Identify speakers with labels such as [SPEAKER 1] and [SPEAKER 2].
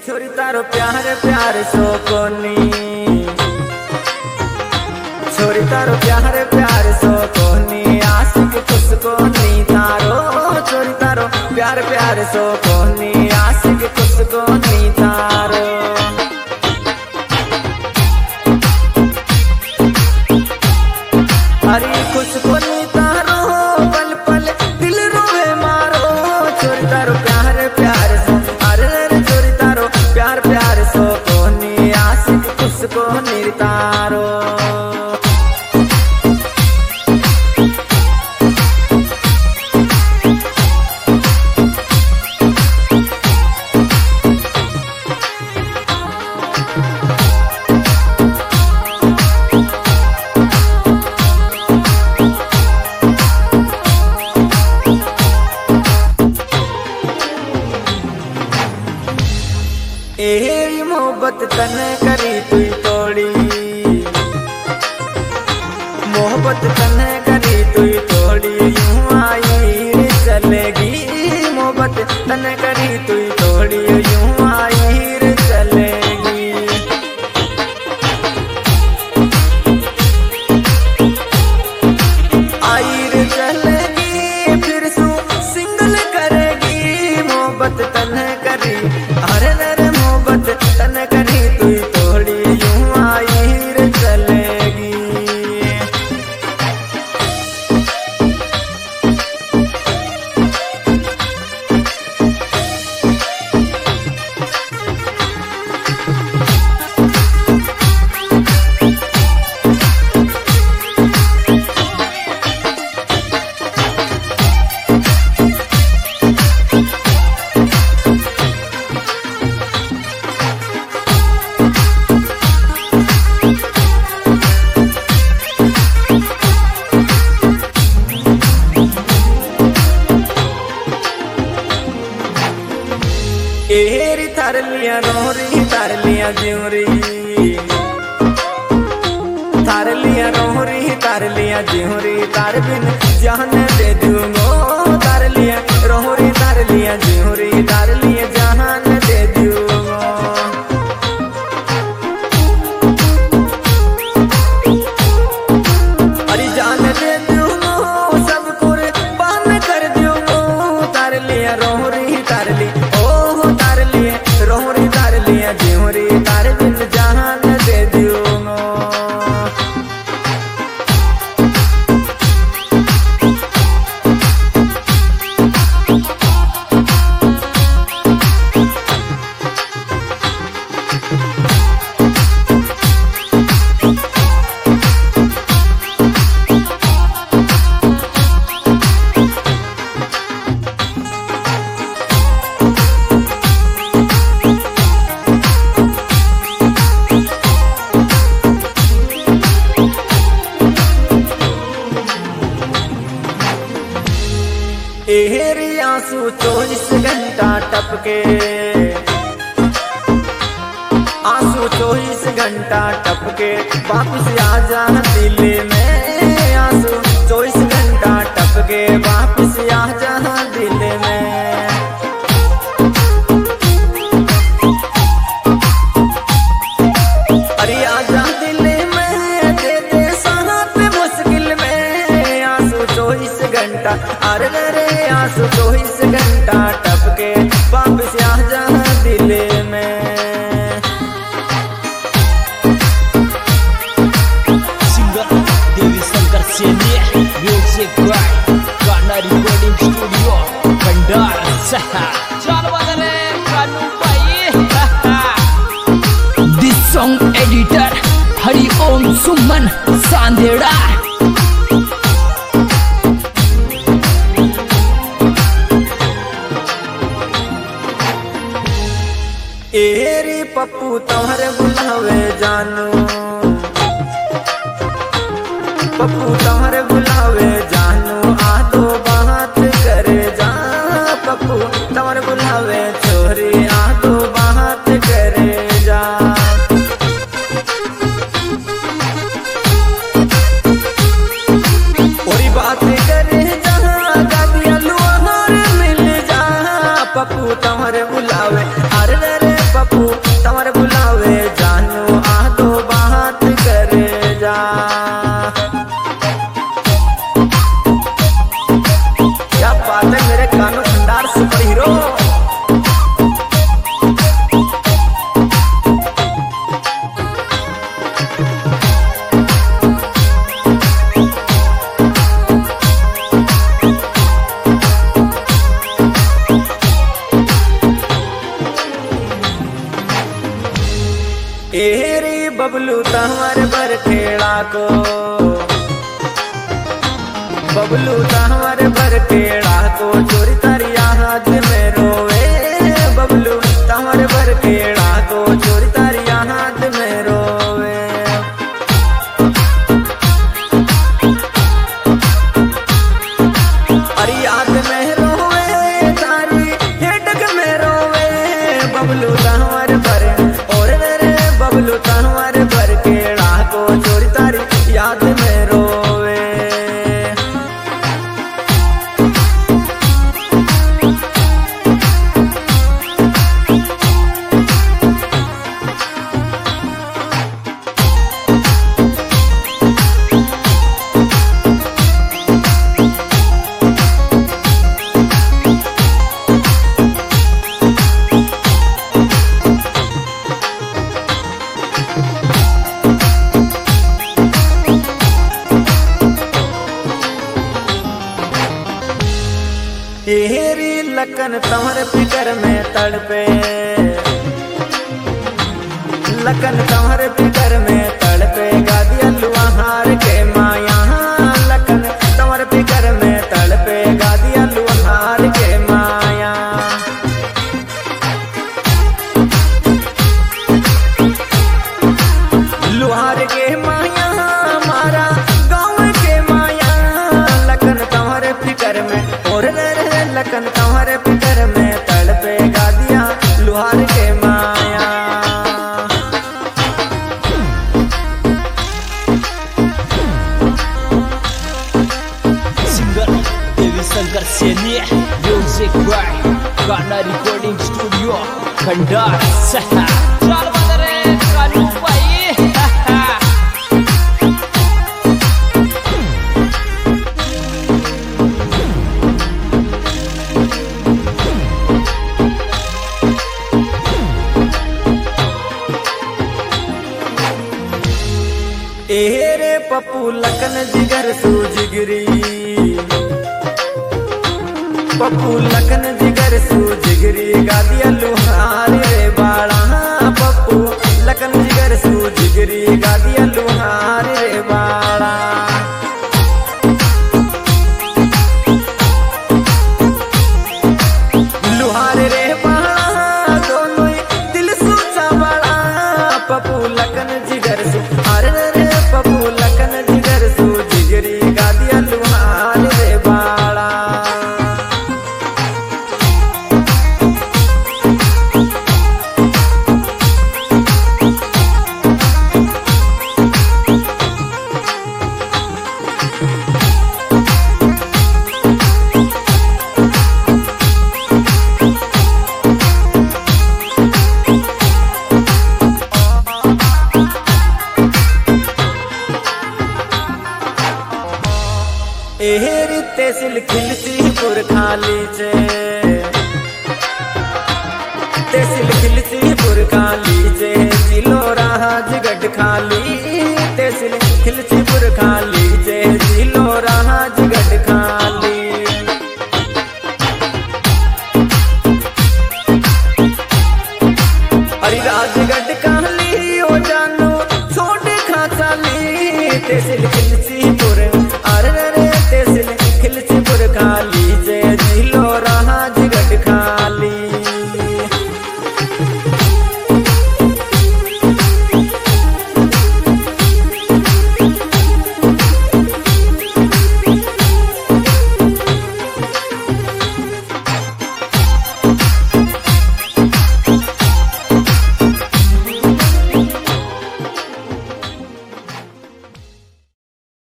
[SPEAKER 1] छोरी तारो प्यार प्यार सो कोनी, छोरी तारो प्यार प्यार सो कोनी, आशिक खुश कोनी तारो, छोरी तारो प्यार प्यार सो कोनी, आशिक खुश कोनी तारो। अरे खुश कोनी तारो पल पल दिल रोए मारो, छोरी तारो प्यार प्यार सो, अरे छोरी तारो प्यार प्यार सो कोनी, आशिक खुश कोनी तारो। एरी मोहब्बत तने करी तू तोड़ी, मोहब्बत तने करी तू तोड़ी, यूं आई चलेगी, मोहब्बत तने करी तू तोड़ी, यूं आई चलेगी। आई चलेगी फिर सू सिंगल करेगी, मोहब्बत तने करी, अरे तन करी तू तोड़ी, यूं आई चलेगी। एरी तार लिया रोहरी तार लिया ज्यूरी, तार लिया रोहरी तार लिया ज्यूरी, तार बिन जान दे दूंगो, तार लिया रोहरी तार लिया ज्यूरी, तार लिया जान दे दूंगो। अरे जान दे दूंगो सब कुर्बान कर दूंगो, तार लिया रोहरी तार लिया रोहरी तार लिया ज्यूरी, तार बिन जान दे दूंगो। एरी आंसू 24 घंटा टपके, आंसू 24 घंटा टपके, वापिस आ जा दिल में, आंसू 24 घंटा टपके, वापिस आ जा दिल में। अरे आ जा दिल में दे दे साथ मुश्किल में, आंसू 24 घंटा, अरे आंसू 24 घंटा टपके, वापिस आ जा दिल में।
[SPEAKER 2] Singer Devi Shankar Saini, music by Gaana recording studio Bhandar सहा। चल बदले कानू भाई। This song editor Hari Om Suman Sandera.
[SPEAKER 1] एरी पप्पू तुम्हारे बुलावे जानू, पप्पू तुम्हारे बुलावे जानू, आ तो बात करे जा, पप्पू तुम्हारे बुलावे छोरी, आ तो बात करे जा। और बात करे जा गादिया लुहार मिल जा, पप्पू तुम्हारे बुलावे, अरे पप्पू एरे बबलू तहवर बर खेड़ा को, बबलू तहवर बर खेड़ा को चोरी तारिया हाथ में रोवे। बबलू तहवर बर खेड़ा को चोरी तारिया हाथ में रोवे। अरे याद में रोवे तारी हेडक में रोवे। बबलू तहवर बर और मेरे बबलू तहवर बर खेड़ा को चोरी तारी याद में रोवे। हेरी लखन तमर फिकर में तड़पे, लखन तमर फिकर में तड़पे गादिया लुहार के माया। लखन तमर फिकर में तड़पे गादिया लुहार के माया। लुहार के माया मारा गाँव के माया। लखन तमर फिकर में और लखन तमर फिकर में तड़पे गादिया लुहार के माया।
[SPEAKER 2] Singer Devi Shankar Saini, music by Gaana recording studio Khandar शहर। चल बदरे कानू भाई।
[SPEAKER 1] एरे पप्पू लखन जिगर सू जिगरी। पप्पू लखन जिगर सू जिगरी गादिया लुहार रे बाड़ा। पप्पू लखन जिगर सू जिगरी गादिया लुहार रे बाड़ा। लुहार रे बाड़ा दोनों दिल सूचा बाड़ा। पप्पू लखन जिगर सू पप्पू लखन जिगर सू जिगरी गादिया लुहार रे बाड़ा। एहरी तेसिल खिलती पुर खाली चे, तेसिल खिलती पुर खाली चे जिलो राज गढ़ खाली। तेसिल खिलती पुर खाली चे जिलो राज गढ़ खाली। अरे राजगढ़ खाली ओ जानो छोटे खा चाली। तेसिल